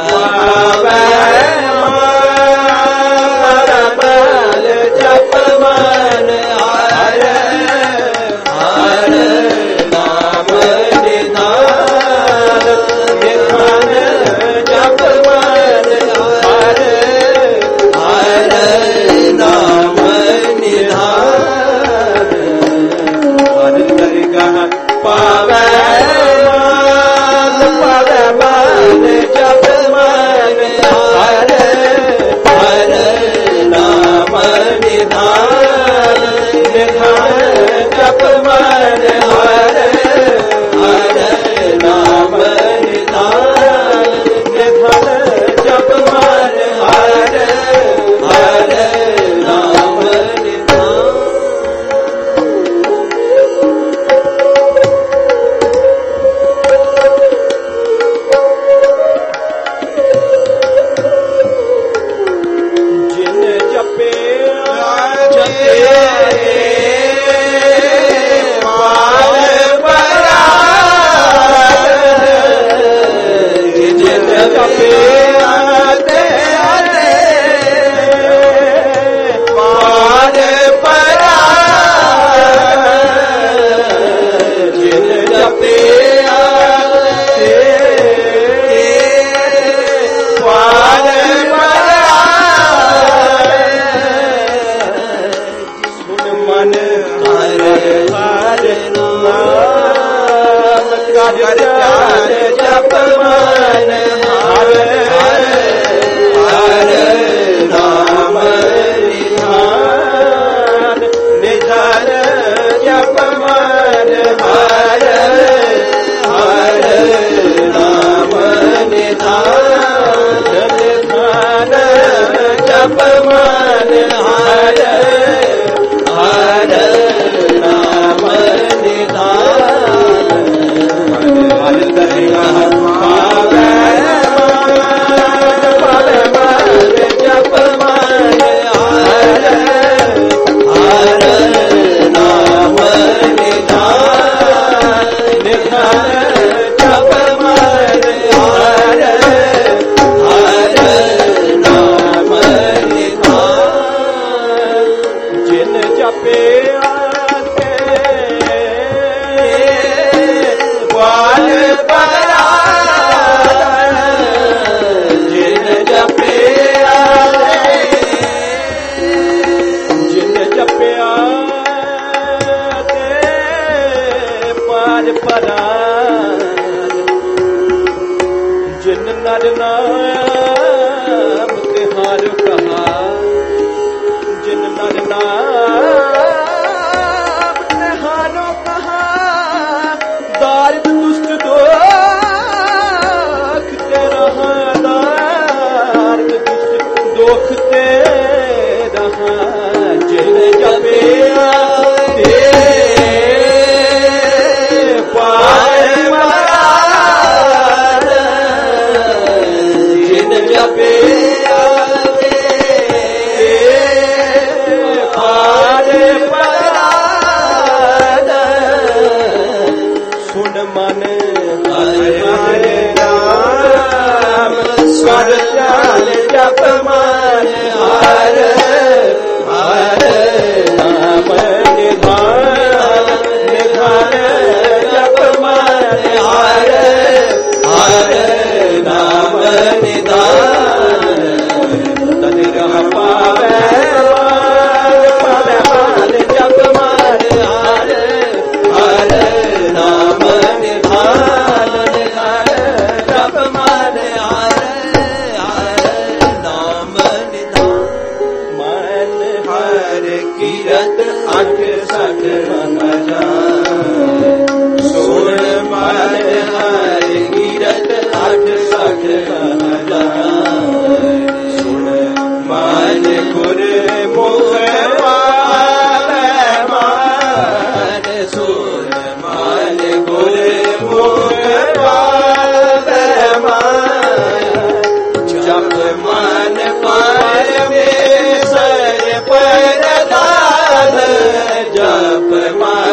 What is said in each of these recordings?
जप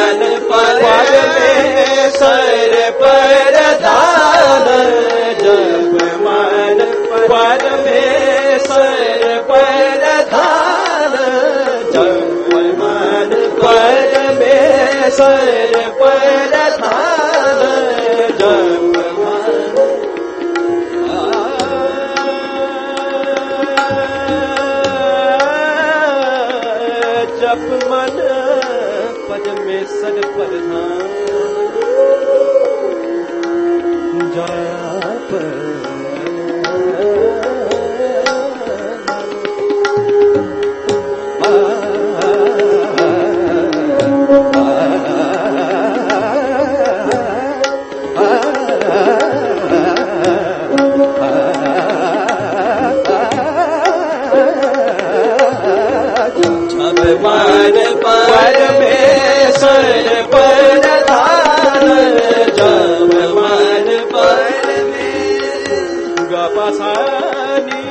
मन परमेश्वर प्रधान जप मन परमेश्वर गपसानी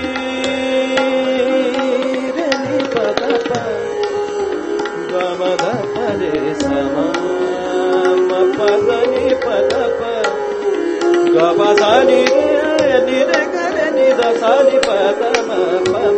रे पदप गमद परे समाम पदनी पदप गपसानी निरे गरे निदसानी पदम पम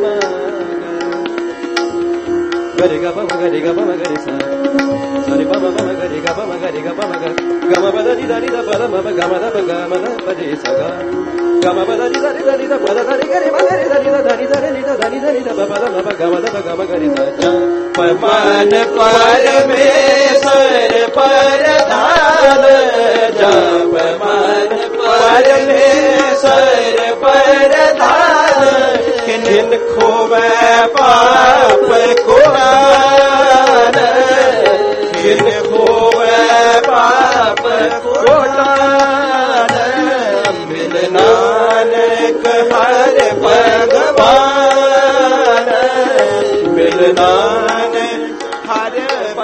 गरे ग पम गरे ग पम गरे सा सरि पम पम गरे ग पम गरे ग पम ग गम पद नि द पद म गम द ग म द पदे स ग गम पद नि द पद द रि गरे म गरे द नि द नि द नि द नि द नि द पद म गम द ग म गरे स च मन परमेश्वर प्रधान जप मन परमेश्वर प्रधान किन खोवे पाप कुरान किन खोवे पाप कुरान मिल नानक हर भगवान मिल नानक हर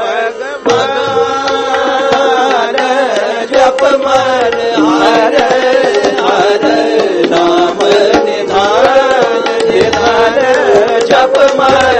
भगवान जप मन हर हर नाम निधान निधान जप मन